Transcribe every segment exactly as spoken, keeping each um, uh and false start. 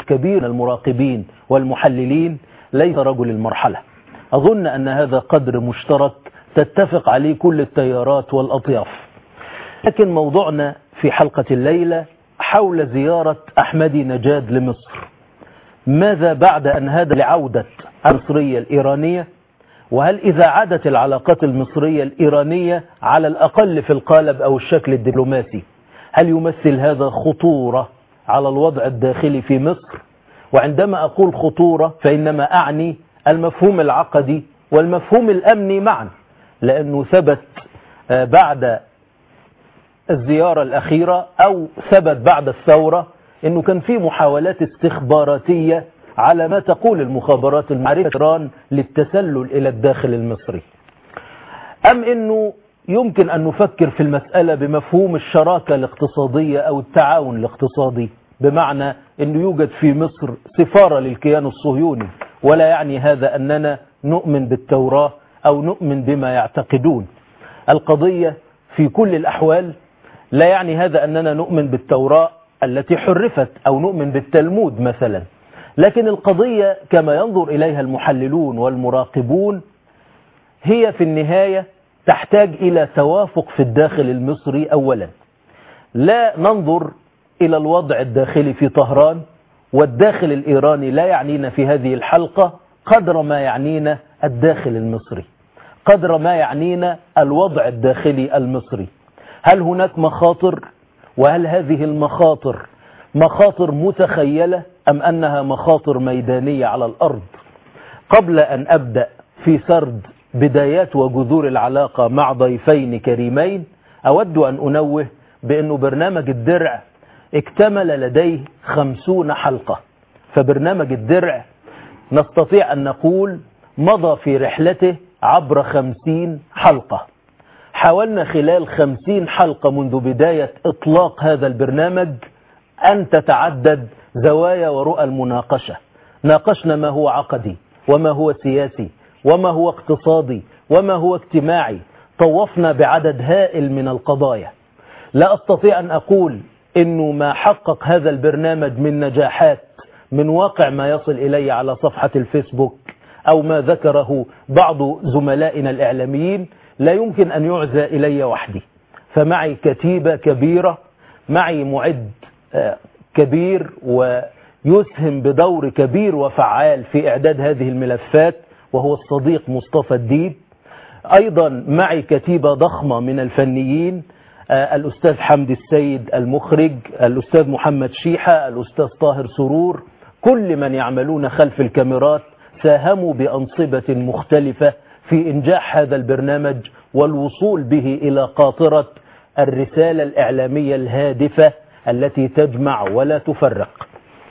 كبير من المراقبين والمحللين ليس رجل المرحلة. أظن أن هذا قدر مشترك تتفق عليه كل التيارات والأطياف. لكن موضوعنا في حلقة الليلة حول زيارة أحمدي نجاد لمصر. ماذا بعد أن هذا لعودة المصرية الإيرانية؟ وهل إذا عادت العلاقات المصرية الإيرانية على الأقل في القالب أو الشكل الدبلوماسي، هل يمثل هذا خطورة على الوضع الداخلي في مصر؟ وعندما أقول خطورة فإنما أعني المفهوم العقدي والمفهوم الأمني معا، لأنه ثبت بعد الزيارة الأخيرة أو ثبت بعد الثورة أنه كان في محاولات استخباراتية على ما تقول المخابرات المعرفة إيران للتسلل إلى الداخل المصري، أم أنه يمكن أن نفكر في المسألة بمفهوم الشراكة الاقتصادية أو التعاون الاقتصادي، بمعنى أنه يوجد في مصر سفارة للكيان الصهيوني، ولا يعني هذا أننا نؤمن بالتوراة أو نؤمن بما يعتقدون. القضية في كل الأحوال لا يعني هذا أننا نؤمن بالتوراة التي حرفت أو نؤمن بالتلمود مثلا، لكن القضية كما ينظر إليها المحللون والمراقبون هي في النهاية تحتاج إلى توافق في الداخل المصري. أولا لا ننظر إلى الوضع الداخلي في طهران والداخل الإيراني لا يعنينا في هذه الحلقة قدر ما يعنينا الداخل المصري، قدر ما يعنينا الوضع الداخلي المصري. هل هناك مخاطر؟ وهل هذه المخاطر مخاطر متخيلة أم أنها مخاطر ميدانية على الأرض؟ قبل أن أبدأ في سرد بدايات وجذور العلاقة مع ضيفين كريمين، أود أن أنوه بأنه برنامج الدرع اكتمل لديه خمسون حلقة، فبرنامج الدرع نستطيع أن نقول مضى في رحلته عبر خمسين حلقة. حاولنا خلال خمسين حلقة منذ بداية إطلاق هذا البرنامج أن تتعدد زوايا ورؤى المناقشة. ناقشنا ما هو عقدي وما هو سياسي وما هو اقتصادي وما هو اجتماعي، طوفنا بعدد هائل من القضايا. لا أستطيع أن أقول إنه ما حقق هذا البرنامج من نجاحات من واقع ما يصل إلي على صفحة الفيسبوك أو ما ذكره بعض زملائنا الإعلاميين لا يمكن أن يعزى إلي وحدي، فمعي كتيبة كبيرة، معي معد كبير ويسهم بدور كبير وفعال في إعداد هذه الملفات وهو الصديق مصطفى الديب. أيضا معي كتيبة ضخمة من الفنيين، الأستاذ حمدي السيد المخرج، الأستاذ محمد شيحة، الأستاذ طاهر سرور، كل من يعملون خلف الكاميرات ساهموا بأنصبة مختلفة في إنجاح هذا البرنامج والوصول به إلى قاطرة الرسالة الإعلامية الهادفة التي تجمع ولا تفرق.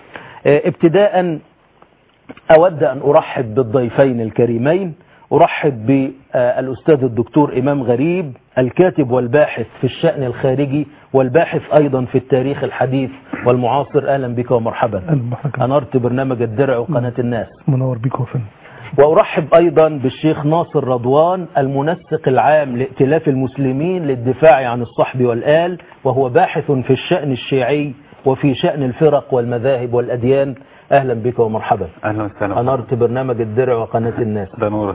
ابتداء أود أن أرحب بالضيفين الكريمين. أرحب بالأستاذ الدكتور إمام غريب، الكاتب والباحث في الشأن الخارجي والباحث أيضا في التاريخ الحديث والمعاصر. أهلا بك ومرحبا. أنرت برنامج الدرع وقناة الناس. منور بك وفن. وأرحب أيضا بالشيخ ناصر رضوان، المنسق العام لائتلاف المسلمين للدفاع عن الصحب والآل، وهو باحث في الشأن الشيعي وفي شأن الفرق والمذاهب والأديان. أهلا بك ومرحبا. أهلا وسهلا. أنرت برنامج الدرع وقناة الناس. ده نورك.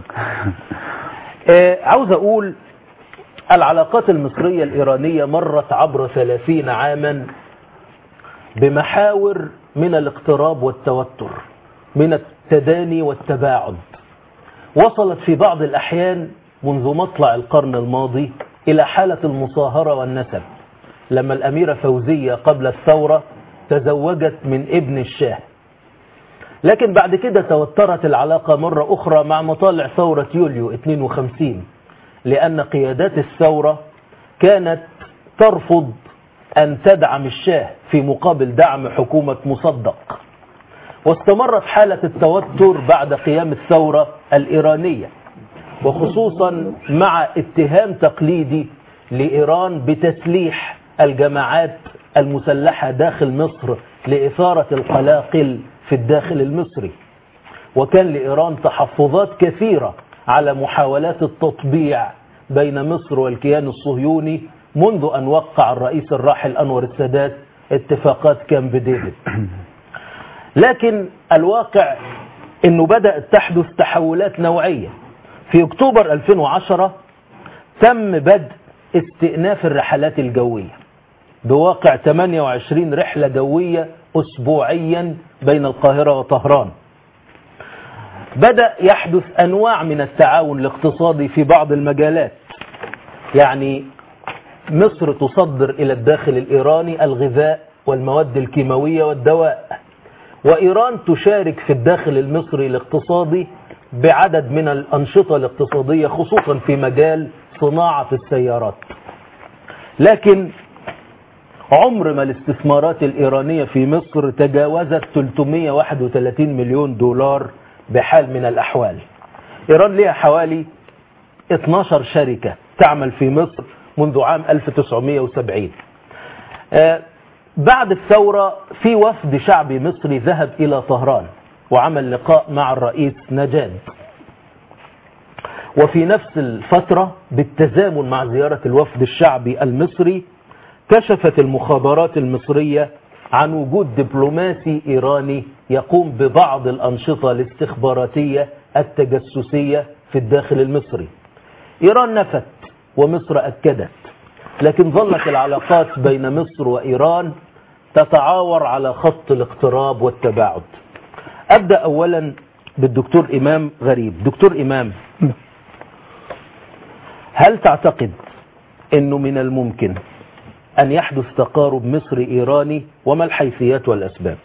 آه عاوز أقول العلاقات المصرية الإيرانية مرت عبر ثلاثين عاما بمحاور من الاقتراب والتوتر، من التداني والتباعد. وصلت في بعض الأحيان منذ مطلع القرن الماضي إلى حالة المصاهرة والنسب، لما الأميرة فوزية قبل الثورة تزوجت من ابن الشاه. لكن بعد كده توترت العلاقة مرة أخرى مع مطالع ثورة يوليو اثنين وخمسين، لأن قيادات الثورة كانت ترفض أن تدعم الشاه في مقابل دعم حكومة مصدق. واستمرت حالة التوتر بعد قيام الثورة الإيرانية، وخصوصا مع اتهام تقليدي لإيران بتسليح الجماعات المسلحة داخل مصر لإثارة القلاقل في الداخل المصري. وكان لإيران تحفظات كثيرة على محاولات التطبيع بين مصر والكيان الصهيوني منذ أن وقع الرئيس الراحل أنور السادات اتفاقات كامب ديفيد. لكن الواقع أنه بدأت تحدث تحولات نوعية. في أكتوبر ألفين وعشرة تم بدء استئناف الرحلات الجوية بواقع ثمانية وعشرين رحلة جوية أسبوعيا بين القاهرة وطهران. بدأ يحدث أنواع من التعاون الاقتصادي في بعض المجالات، يعني مصر تصدر إلى الداخل الإيراني الغذاء والمواد الكيماوية والدواء، وإيران تشارك في الداخل المصري الاقتصادي بعدد من الأنشطة الاقتصادية خصوصا في مجال صناعة السيارات. لكن عمر ما الاستثمارات الإيرانية في مصر تجاوزت ثلاثمئة وواحد وثلاثين مليون دولار بحال من الأحوال. إيران لها حوالي اثناشر شركة تعمل في مصر منذ عام ألف وتسعمئة وسبعين. آه بعد الثورة في وفد شعبي مصري ذهب إلى طهران وعمل لقاء مع الرئيس نجاد، وفي نفس الفترة بالتزامن مع زيارة الوفد الشعبي المصري كشفت المخابرات المصرية عن وجود دبلوماسي إيراني يقوم ببعض الأنشطة الاستخباراتية التجسسية في الداخل المصري. إيران نفت ومصر أكدت، لكن ظلت العلاقات بين مصر وإيران تتعاور على خط الاقتراب والتباعد. أبدأ أولا بالدكتور إمام غريب. دكتور إمام، هل تعتقد أنه من الممكن أن يحدث تقارب مصري إيراني، وما الحيثيات والأسباب؟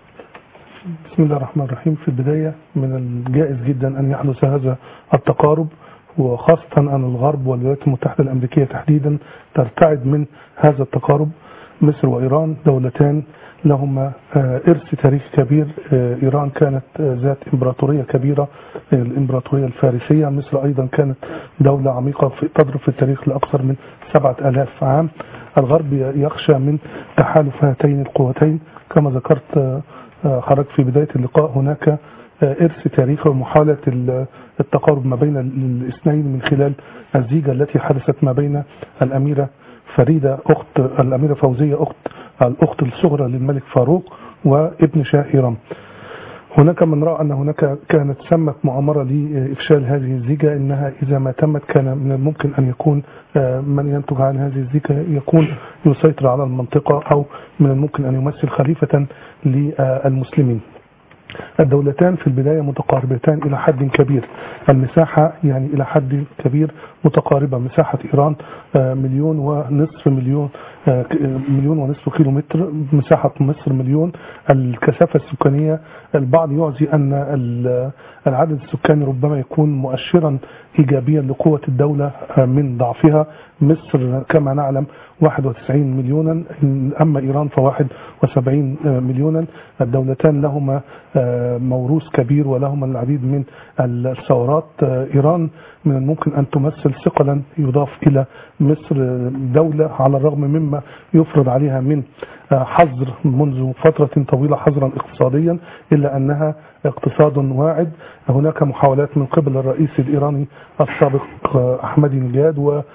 بسم الله الرحمن الرحيم. في البداية من الجائز جدا أن يحدث هذا التقارب، وخاصة أن الغرب والولايات المتحدة الأمريكية تحديدا ترتعد من هذا التقارب. مصر وإيران دولتان لهما إرث تاريخي كبير. إيران كانت ذات إمبراطورية كبيرة، الإمبراطورية الفارسية. مصر أيضا كانت دولة عميقة تضرب في التاريخ لأكثر من سبعة آلاف عام. الغرب يخشى من تحالف هاتين القوتين. كما ذكرت حضرتك في بداية اللقاء، هناك إرث تاريخي ومحاولة التقارب ما بين الاثنين من خلال الزيجة التي حدثت ما بين الأميرة فريدة أخت الأميرة فوزية أخت الأخت الصغرى للملك فاروق وابن شاه إيران. هناك من رأى أن هناك كانت سمت مؤامرة لإفشال هذه الزيجة، إنها إذا ما تمت كان من الممكن أن يكون من ينتج عن هذه الزيجة يكون يسيطر على المنطقة، أو من الممكن أن يمثل خليفة للمسلمين. الدولتان في البداية متقاربتان إلى حد كبير، المساحة يعني إلى حد كبير متقاربة. مساحة إيران مليون ونصف مليون مليون ونصف كيلو متر، مساحة مصر مليون. الكثافة السكانية البعض يعزي أن العدد السكاني ربما يكون مؤشرا إيجابيا لقوة الدولة من ضعفها. مصر كما نعلم واحد وتسعين مليونا، أما إيران فواحد وسبعين مليونا. الدولتان لهما موروث كبير ولهما العديد من الثورات. إيران من الممكن أن تمثل ثقلا يضاف إلى مصر، دولة على الرغم مما يفرض عليها من حظر منذ فترة طويلة، حظرا اقتصاديا، إلا أنها اقتصاد واعد. هناك محاولات من قبل الرئيس الإيراني السابق أحمدي نجاد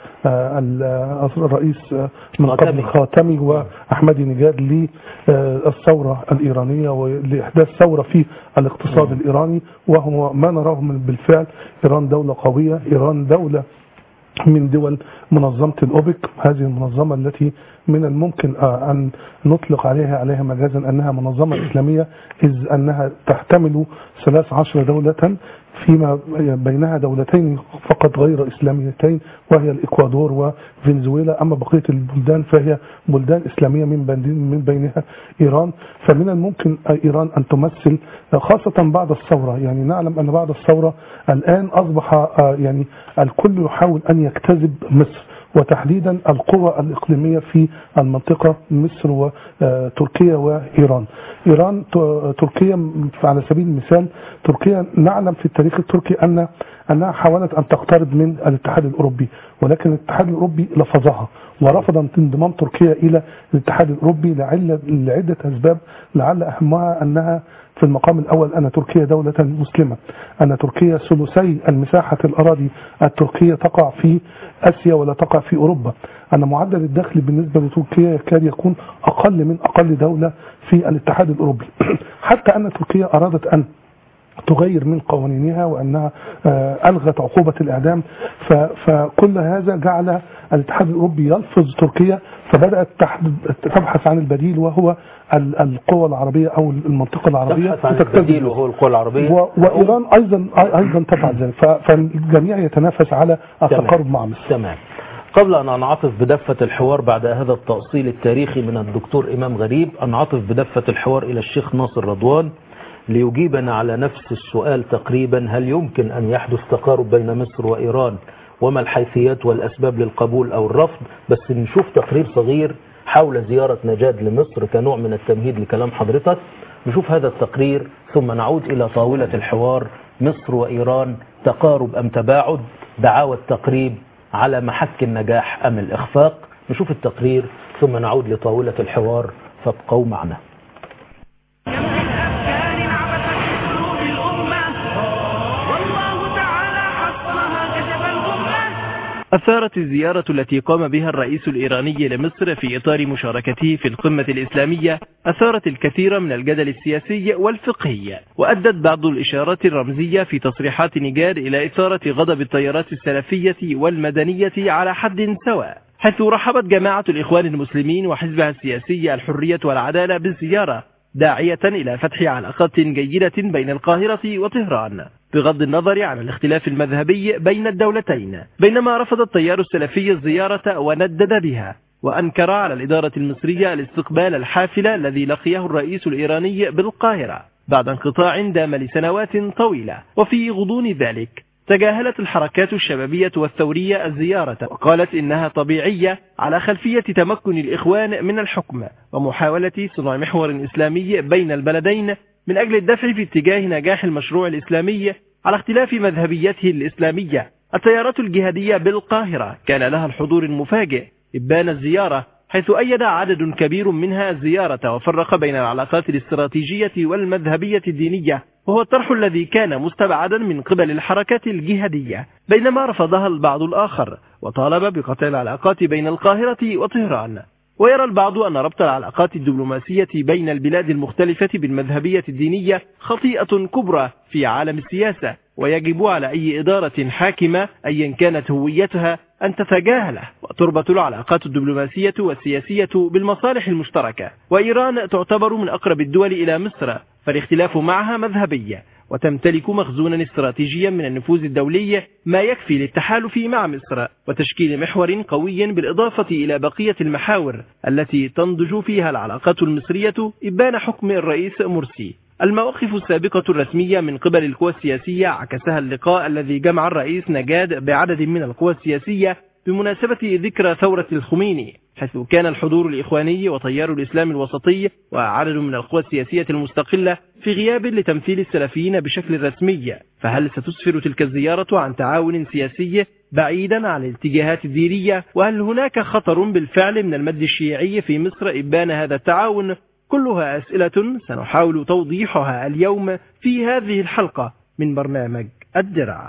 والرئيس من قبل خاتمي وأحمدي نجاد للثورة الإيرانية ولإحداث ثورة في الاقتصاد الإيراني، وهو ما نراه بالفعل. إيران دولة قوية، إيران دولة من دول منظمة الأوبك، هذه المنظمة التي من الممكن أن نطلق عليها عليها مجازا أنها منظمة إسلامية، إذ أنها تحتمل ثلاث عشر دولة، فيما بينها دولتين فقط غير إسلاميتين وهي الإكوادور وفنزويلا. أما بقية البلدان فهي بلدان إسلامية من بينها إيران. فمن الممكن إيران أن تمثل خاصة بعد الثورة، يعني نعلم أن بعد الثورة الآن أصبح يعني الكل يحاول أن يجتذب مصر، وتحديدا القوى الإقليمية في المنطقة، مصر وتركيا وإيران. إيران تركيا على سبيل المثال، تركيا نعلم في التاريخ التركي أن أنها حاولت أن تقترب من الاتحاد الأوروبي، ولكن الاتحاد الأوروبي لفظها ورفض انضمام تركيا إلى الاتحاد الأوروبي لعدة أسباب، لعل أهمها أنها في المقام الأول أن تركيا دولة مسلمة، أن تركيا ثلثي المساحة الأراضي التركية تقع في آسيا ولا تقع في أوروبا، أن معدل الدخل بالنسبة لتركيا يكاد يكون أقل من أقل دولة في الاتحاد الأوروبي. حتى أن تركيا أرادت أن تغير من قوانينها وأنها ألغت عقوبة الإعدام. فكل هذا جعل الاتحاد الأوروبي يلفظ تركيا، فبدأت تبحث عن البديل وهو القوى العربية أو المنطقة العربية. تبحث عن البديل وهو القوى العربية، وإيران أيضا أيضا تفعل ذلك. فالجميع يتنافس على التقارب مع مصر. تمام. قبل أن أنعطف بدفة الحوار بعد هذا التأصيل التاريخي من الدكتور إمام غريب، أنعطف بدفة الحوار إلى الشيخ ناصر رضوان ليجيبنا على نفس السؤال تقريبا: هل يمكن أن يحدث تقارب بين مصر وإيران؟ وما الحيثيات والأسباب للقبول أو الرفض؟ بس نشوف تقرير صغير حول زيارة نجاد لمصر كنوع من التمهيد لكلام حضرتك. نشوف هذا التقرير ثم نعود إلى طاولة الحوار: مصر وإيران تقارب أم تباعد؟ دعاوى التقريب على محك النجاح أم الإخفاق؟ نشوف التقرير ثم نعود لطاولة الحوار، فابقوا معنا. أثارت الزيارة التي قام بها الرئيس الإيراني لمصر في إطار مشاركته في القمة الإسلامية أثارت الكثير من الجدل السياسي والفقهي، وأدت بعض الإشارات الرمزية في تصريحات نجاد إلى إثارة غضب التيارات السلفية والمدنية على حد سواء، حيث رحبت جماعة الإخوان المسلمين وحزبها السياسي الحرية والعدالة بالزيارة، داعية إلى فتح علاقات جيدة بين القاهرة وطهران بغض النظر عن الاختلاف المذهبي بين الدولتين. بينما رفض التيار السلفي الزيارة وندد بها، وأنكر على الإدارة المصرية الاستقبال الحافل الذي لقيه الرئيس الإيراني بالقاهرة بعد انقطاع دام لسنوات طويلة. وفي غضون ذلك تجاهلت الحركات الشبابية والثورية الزيارة، وقالت إنها طبيعية على خلفية تمكن الإخوان من الحكم ومحاولة صنع محور إسلامي بين البلدين من أجل الدفع في اتجاه نجاح المشروع الإسلامي على اختلاف مذهبيته الإسلامية. التيارات الجهادية بالقاهرة كان لها الحضور المفاجئ إبان الزيارة، حيث أيد عدد كبير منها الزيارة وفرق بين العلاقات الاستراتيجية والمذهبية الدينية، وهو الطرح الذي كان مستبعدا من قبل الحركات الجهادية، بينما رفضها البعض الآخر وطالب بقطع العلاقات بين القاهرة وطهران. ويرى البعض أن ربط العلاقات الدبلوماسية بين البلاد المختلفة بالمذهبية الدينية خطيئة كبرى في عالم السياسة، ويجب على أي إدارة حاكمة أيا كانت هويتها أن تتجاهله، وتربط العلاقات الدبلوماسية والسياسية بالمصالح المشتركة. وإيران تعتبر من أقرب الدول إلى مصر، فالاختلاف معها مذهبي، وتمتلك مخزونا استراتيجيا من النفوذ الدولي ما يكفي للتحالف مع مصر وتشكيل محور قوي، بالإضافة إلى بقية المحاور التي تنضج فيها العلاقات المصرية إبان حكم الرئيس مرسي. المواقف السابقة الرسمية من قبل القوى السياسية عكسها اللقاء الذي جمع الرئيس نجاد بعدد من القوى السياسية بمناسبة ذكرى ثورة الخميني، حيث كان الحضور الإخواني وتيار الإسلام الوسطي وعدد من القوى السياسية المستقلة في غياب لتمثيل السلفيين بشكل رسمي. فهل ستسفر تلك الزيارة عن تعاون سياسي بعيدا عن الاتجاهات الدينية؟ وهل هناك خطر بالفعل من المد الشيعي في مصر إبان هذا التعاون؟ كلها أسئلة سنحاول توضيحها اليوم في هذه الحلقة من برنامج الدرع.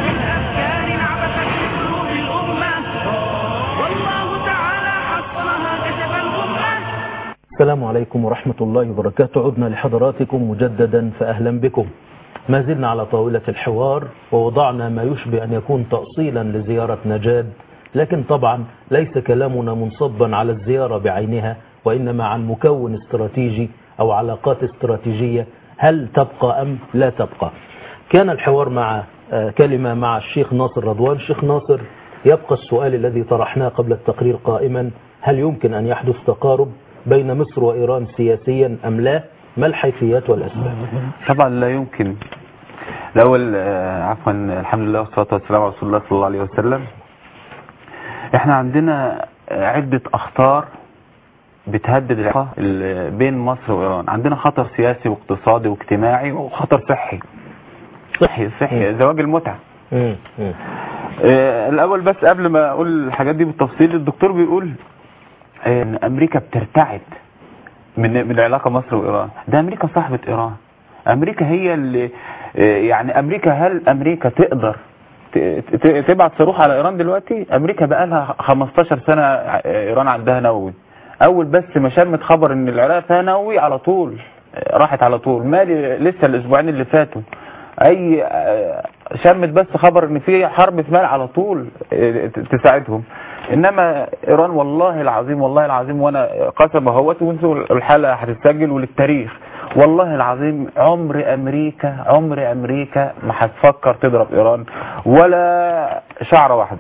السلام عليكم ورحمة الله وبركاته. عدنا لحضراتكم مجددا، فأهلا بكم. ما زلنا على طاولة الحوار، ووضعنا ما يشبه أن يكون تأصيلا لزيارة نجاد، لكن طبعا ليس كلامنا منصبا على الزيارة بعينها، وإنما عن مكون استراتيجي أو علاقات استراتيجية، هل تبقى أم لا تبقى. كان الحوار مع كلمة مع الشيخ ناصر رضوان. الشيخ ناصر، يبقى السؤال الذي طرحناه قبل التقرير قائما: هل يمكن أن يحدث تقارب بين مصر وإيران سياسيا أم لا؟ ما الحيثيات والأسباب؟ طبعا لا يمكن. الأول عفوا الحمد لله والصلاة والسلام على رسول الله صلى الله عليه وسلم. احنا عندنا عدة أخطار بتهدد العلاقة بين مصر وإيران. عندنا خطر سياسي واقتصادي واجتماعي وخطر صحي صحي صحي زواج المتعة. اه الأول بس قبل ما أقول الحاجات دي بالتفصيل، الدكتور بيقول ان امريكا بترتعد من من العلاقه مصر وايران. ده امريكا صاحبه ايران، امريكا هي اللي يعني امريكا هل امريكا تقدر تبعت صاروخ على ايران دلوقتي؟ امريكا بقى لها خمستاشر سنه ايران عندها نووي. اول بس ما شمت خبر ان العراق فيها نووي على طول راحت على طول. مالي لسه الاسبوعين اللي فاتوا اي شمت بس خبر ان في حرب في مال على طول تساعدهم. انما ايران والله العظيم والله العظيم وانا قسم اهوت وانتوا الحلقه هتتسجل وللتاريخ، والله العظيم عمر امريكا عمر امريكا ما هتفكر تضرب ايران ولا شعره واحده.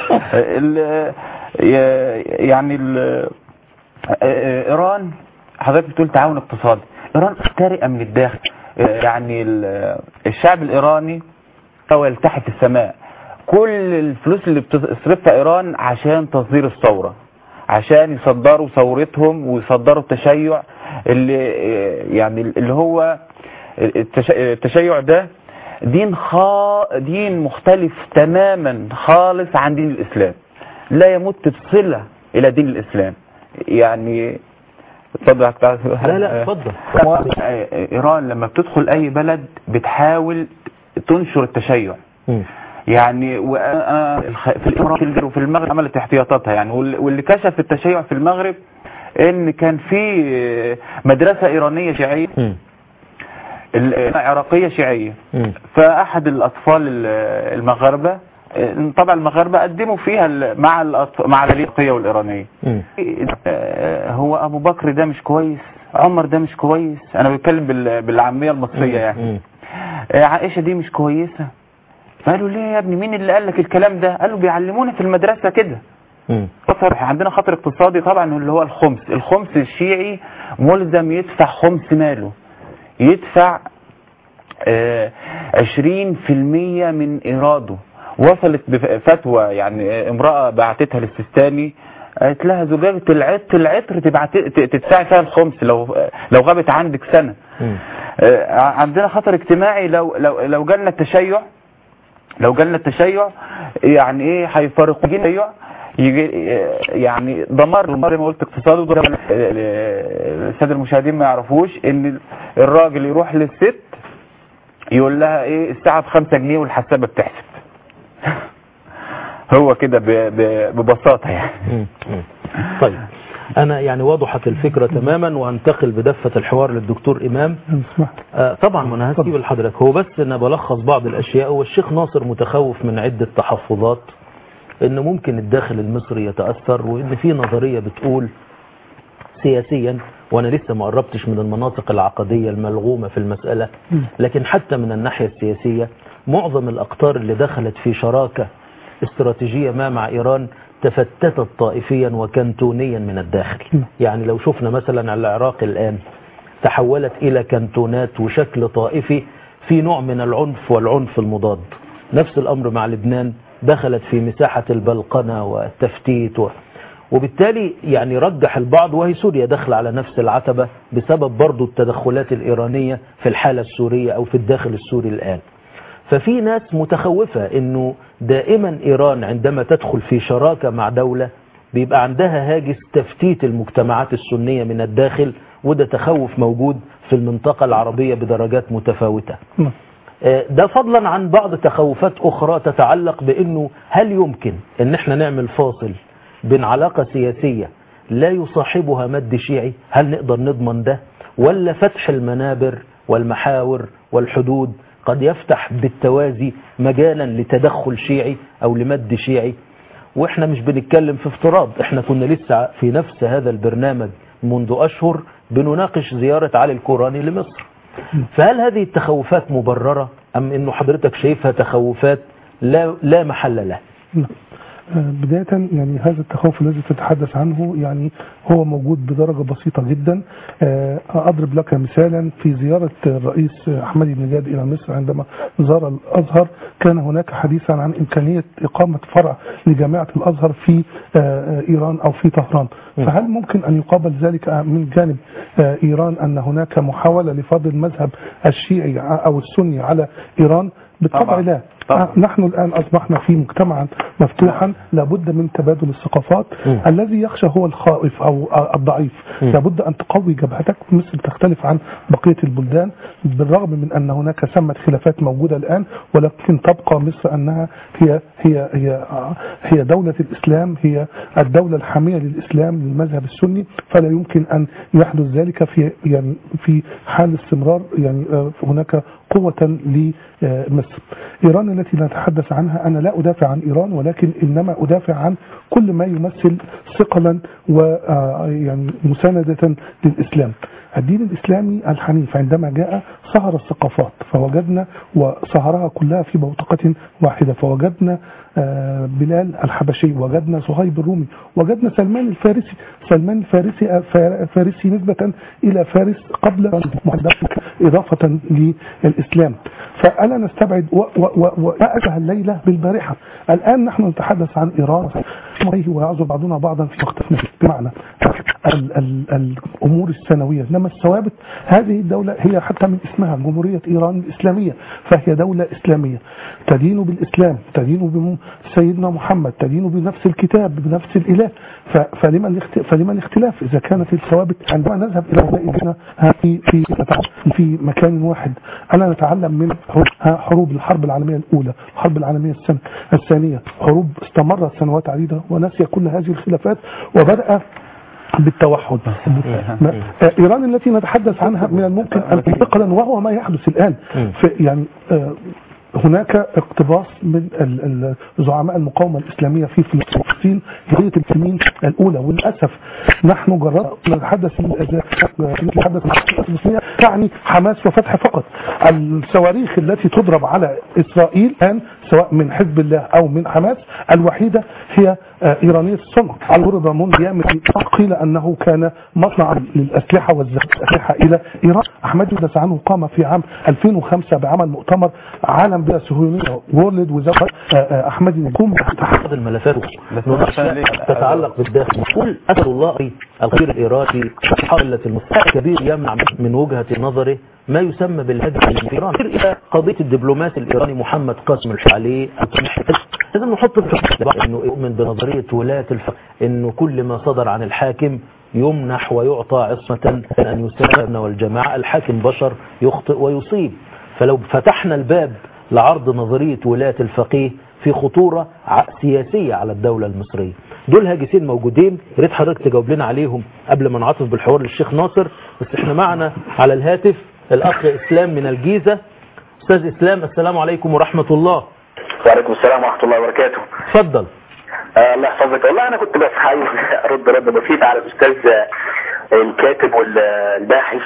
يعني ال ايران حضرتك بتقول تعاون اقتصادي، ايران مخترقه من الداخل. يعني الشعب الايراني هو يلتحف في السماء. كل الفلوس اللي بتصرفها ايران عشان تصدير الثوره، عشان يصدروا ثورتهم ويصدروا التشيع اللي يعني اللي هو التشيع ده دين خا دين مختلف تماما خالص عن دين الاسلام، لا يمت بصله الى دين الاسلام. يعني اتفضل. لا لا اتفضل. ايران لما بتدخل اي بلد بتحاول تنشر التشيع. م. يعني في الامارات وفي المغرب عملت احتياطاتها يعني، واللي كشف التشيع في المغرب ان كان في مدرسه ايرانيه شيعيه عراقيه شيعيه، فاحد الاطفال المغاربه طبعا المغاربه قدموا فيها مع مع العراقيه والايرانيه. هو ابو بكر ده مش كويس، عمر ده مش كويس، انا بتكلم بالعاميه المصريه يعني، عائشه دي مش كويسه. فقالوا ليه يا ابني مين اللي قال لك الكلام ده؟ قالوا بيعلمونا في المدرسه كده. عندنا خطر اقتصادي طبعا اللي هو الخمس، الخمس الشيعي ملزم يدفع خمس ماله، يدفع عشرين في المية من ايراده. وصلت بفتوى يعني امرأة بعتتها للسيستاني قالت لها زجاجة العطر العطر تدفعي فيها الخمس لو لو غابت عندك سنة. عندنا خطر اجتماعي لو لو لو جالنا التشيع لو جالنا التشيع يعني ايه هيفرقوا التشيع يجي يعني دمار زي ما قلت اقتصادي. الساده المشاهدين ما يعرفوش ان الراجل يروح للست يقول لها ايه الساعه بخمسة جنيه والحسابه بتحسب. هو كده ببساطه يعني. طيب انا يعني وضحت الفكره تماما، وانتقل بدفه الحوار للدكتور امام. آه طبعا انا هسيب لحضرتك، هو بس انا بلخص بعض الاشياء. والشيخ ناصر متخوف من عده تحفظات ان ممكن الداخل المصري يتاثر، وان في نظريه بتقول سياسيا، وانا لسه ما قربتش من المناطق العقديه الملغومه في المساله، لكن حتى من الناحيه السياسيه معظم الاقطار اللي دخلت في شراكه استراتيجيه ما مع ايران تفتتت طائفيا وكنتونيا من الداخل. يعني لو شفنا مثلا العراق الآن تحولت إلى كنتونات وشكل طائفي في نوع من العنف والعنف المضاد. نفس الأمر مع لبنان، دخلت في مساحة البلقنة والتفتيت و... وبالتالي يعني رجح البعض، وهي سوريا دخل على نفس العتبة بسبب برضو التدخلات الإيرانية في الحالة السورية أو في الداخل السوري الآن. ففي ناس متخوفة انه دائما ايران عندما تدخل في شراكة مع دولة بيبقى عندها هاجس تفتيت المجتمعات السنية من الداخل، وده تخوف موجود في المنطقة العربية بدرجات متفاوتة. ده فضلا عن بعض تخوفات اخرى تتعلق بانه هل يمكن ان احنا نعمل فاصل بين علاقة سياسية لا يصاحبها مد شيعي؟ هل نقدر نضمن ده؟ ولا فتح المنابر والمحاور والحدود قد يفتح بالتوازي مجالا لتدخل شيعي او لمد شيعي؟ واحنا مش بنتكلم في افتراض، احنا كنا لسه في نفس هذا البرنامج منذ اشهر بنناقش زيارة علي الكوراني لمصر. فهل هذه التخوفات مبررة ام انه حضرتك شايفها تخوفات لا لا محل لها؟ بداية يعني هذا التخوف الذي تتحدث عنه يعني هو موجود بدرجة بسيطة جدا. أضرب لك مثالا، في زيارة الرئيس أحمدي نجاد إلى مصر عندما زار الأزهر كان هناك حديثا عن إمكانية إقامة فرع لجامعة الأزهر في إيران أو في طهران. فهل ممكن أن يقابل ذلك من جانب إيران أن هناك محاولة لفرض المذهب الشيعي أو السني على إيران؟ بالطبع لا. طبعا. نحن الآن أصبحنا في مجتمعا مفتوحا، لابد من تبادل الثقافات. م. الذي يخشى هو الخائف أو الضعيف. م. لابد أن تقوي جبهتك. مصر تختلف عن بقية البلدان بالرغم من أن هناك ثمة خلافات موجودة الآن، ولكن تبقى مصر أنها هي هي هي هي دولة الإسلام، هي الدولة الحامية للإسلام للمذهب السني، فلا يمكن أن يحدث ذلك في يعني في حال استمرار يعني هناك قوة لمصر. إيران التي نتحدث عنها، أنا لا أدافع عن إيران، ولكن إنما أدافع عن كل ما يمثل ثقلا ويعني مساندة للإسلام. الدين الإسلامي الحنيف عندما جاء صهر الثقافات، فوجدنا وصهرها كلها في بوتقة واحدة، فوجدنا بلال الحبشي، وجدنا صهيب الرومي، وجدنا سلمان الفارسي. سلمان الفارسي فارسي نسبة إلى فارس قبل إضافة للإسلام. فألا نستبعد وما أشبه الليلة بالبارحة. الآن نحن نتحدث عن إيران ويعذر بعضنا بعضا في وقتنا، بمعنى ال ال الأمور السنوية، إنما الثوابت. هذه الدولة هي حتى من اسمها جمهورية إيران الإسلامية، فهي دولة إسلامية تدين بالإسلام، تدين بسيدنا محمد، تدين بنفس الكتاب بنفس الإله. فلما فلما الاختلاف إذا كانت الثوابت؟ عندما نذهب إلى في في في مكان واحد. أنا نتعلم من حروب الحرب العالمية الأولى، الحرب العالمية الثانية، حروب استمرت سنوات عديدة ونسي كل هذه الخلافات وبدأ بالتوحد. إيران التي نتحدث عنها من الممكن أن تنتقلا، وهو ما يحدث الآن. يعني هناك اقتباس من زعماء المقاومة الإسلامية في فلسطين، هدية المسلمين الأولى. وللأسف نحن جربنا نتحدث نتحدث عن تعني حماس وفتح فقط. الصواريخ التي تضرب على إسرائيل الآن سواء من حزب الله أو من حماس الوحيدة هي إيرانية الصنع. الغرب منذ أيام قيل أنه كان مصنعا للأسلحة والأسلحة إلى إيران. أحمد يحدث عنه قام في عام ألفين وخمسة بعمل مؤتمر عالم بلا صهيونية وورلد وزارة أحمد يقوم بأحد الملفات تتعلق بالداخل. يقول أسأل الله الخير الإيراني حالة المستقبل كبير يمنع من وجهة نظره ما يسمى بالهدف في إيران إلى قضية الدبلوماسي الإيراني محمد قاسم الحالي. لازم نحط في إنه يؤمن بنظرية ولاية الفقه، إنه كل ما صدر عن الحاكم يمنح ويعطى عصمة أن يسلم والجماعة. الحاكم بشر يخطئ ويصيب، فلو فتحنا الباب لعرض نظرية ولاية الفقيه في خطورة سياسية على الدولة المصرية. دول هاجسين موجودين، ريت حضرتك تجاوب لنا عليهم قبل ما نعطف بالحوار للشيخ ناصر. بس احنا معنا على الهاتف الأخ إسلام من الجيزة. أستاذ إسلام، السلام عليكم ورحمة الله. وعليكم السلام ورحمة الله وبركاته. اتفضل. آه الله يحفظك. والله أنا كنت بس حقيقي أرد رد بسيط على الأستاذ الكاتب والباحث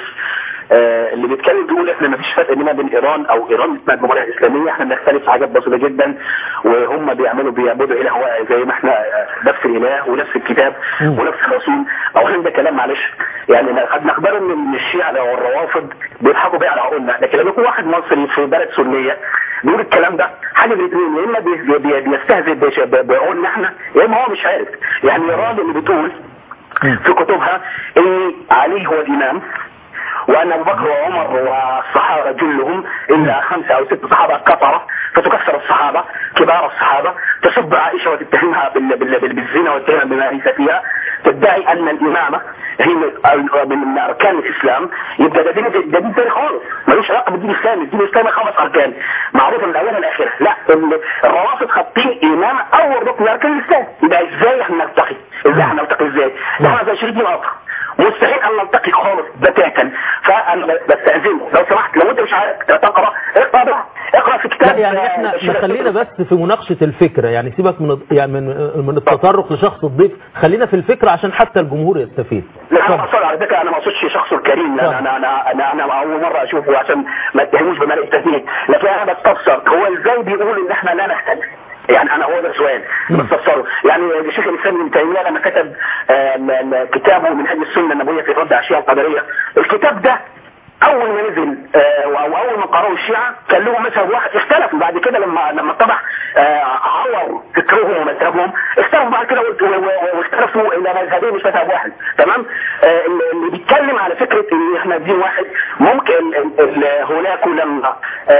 آه اللي بيتكلم بيقول احنا ما فيش فرق بيننا بين ايران او ايران اسمها الجمهوريه الاسلاميه. احنا بنختلف في حاجات بسيطه جدا، وهم بيعملوا بيعبدوا اله زي ما احنا نفس الاله ونفس الكتاب ونفس الرسول. اولا ده كلام معلش يعني قد نخبر ان الشيعة او الروافض بيضحكوا بيه على عقولنا، لكن لما يكون واحد مصري في بلد سنيه بيقول الكلام ده حاجه من الاثنين، يا اما بيستهزئ بعقولنا احنا، يا اما هو مش عارف. يعني ايران اللي بتقول في كتبها ان علي هو الامام، وأن أبو بكر وعمر والصحابة جلهم إلا خمسة أو ست صحابة كفرة، فتكفر الصحابة كبار الصحابة، تسب عائشة وتتهمها بالزنا وتتهمها بما ليس فيها، تدعي أن الإمامة هي من أركان الإسلام. يبقى ده دين ده دين ثاني خالص، ملوش علاقة بالدين الإسلامي. الدين الإسلامي خمس أركان معروفة من الأولى للآخرة. لا، الروافض خاطين إمامة أول ركن من أركان الإسلام. يبقى إزاي احنا نلتقي؟ إزاي احنا نلتقي إزاي؟ احنا زي شريك القطر مستحيل ان نلتقي خالص بتاتا. فانا بستأذنه لو سمحت لو انت مش عارف تقرا اقرا بقى اقرا في كتاب. يعني احنا خلينا بس في مناقشه الفكره، يعني سيبك من يعني من من التطرق لشخص الضيف، خلينا في الفكره عشان حتى الجمهور يستفيد. لا انا اقصد على فكره، انا ما اقصدش شخصه الكريم، لا انا انا انا انا اول مره اشوفه عشان ما اتهموش بملء التهديد، لكن انا بستفسر هو ازاي بيقول ان احنا لا نختلف. يعني انا هو ده سؤال بستفسره. يعني الشيخ الاسلام ابن تيميه لما كتب كتابه من هذه السنه النبويه في رد الاشياء القدريه، الكتاب ده اول ما نزل او اول ما قرأوا الشيعة كان لهم مذهب واحد، اختلفوا بعد كده لما لما طبع عور فكرهم ومذهبهم، اختلفوا بعد كده واختلفوا الى مذهبين مش مذهب واحد. تمام. اللي بيتكلم على فكرة ان احنا دين واحد، ممكن هناك لما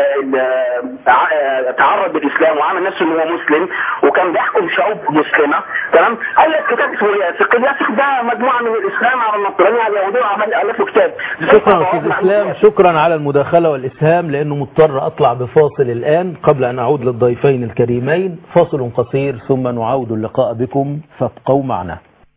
تعرض بالاسلام وعمل نفسه ان هو مسلم وكان بيحكم شعوب مسلمة، تمام، قال لك كتاب اسمه الياسق، الياسق ده مجموعة من الاسلام على النصرانية على اليهودية وعمل الفوا كتاب. شكرا استاذ اسلام، شكرا على المداخلة والاسهام، لانه مضطر اطلع بفاصل الان قبل ان اعود للضيفين الكريمين. فاصل قصير ثم نعود اللقاء بكم، فابقوا معنا.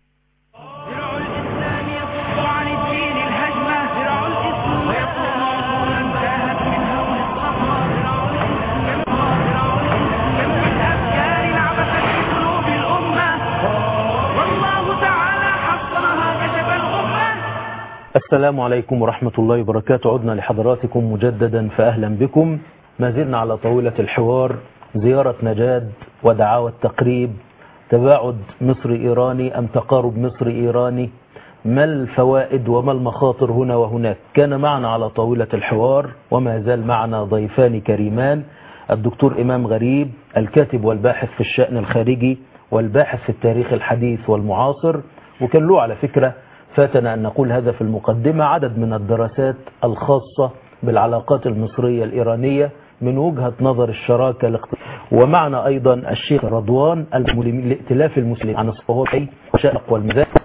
السلام عليكم ورحمة الله وبركاته. عدنا لحضراتكم مجددا، فأهلا بكم. ما زلنا على طاولة الحوار، زيارة نجاد ودعاوى التقريب، تباعد مصري إيراني أم تقارب مصري إيراني، ما الفوائد وما المخاطر هنا وهناك. كان معنا على طاولة الحوار وما زال معنا ضيفان كريمان، الدكتور إمام غريب الكاتب والباحث في الشأن الخارجي والباحث في التاريخ الحديث والمعاصر، وكان له على فكرة فاتنا أن نقول هذا في المقدمة عدد من الدراسات الخاصة بالعلاقات المصرية الإيرانية من وجهة نظر الشراكة الاقتصادية. ومعنا أيضا الشيخ رضوان الائتلاف المسلم عن الصهيوني والشرق والميزان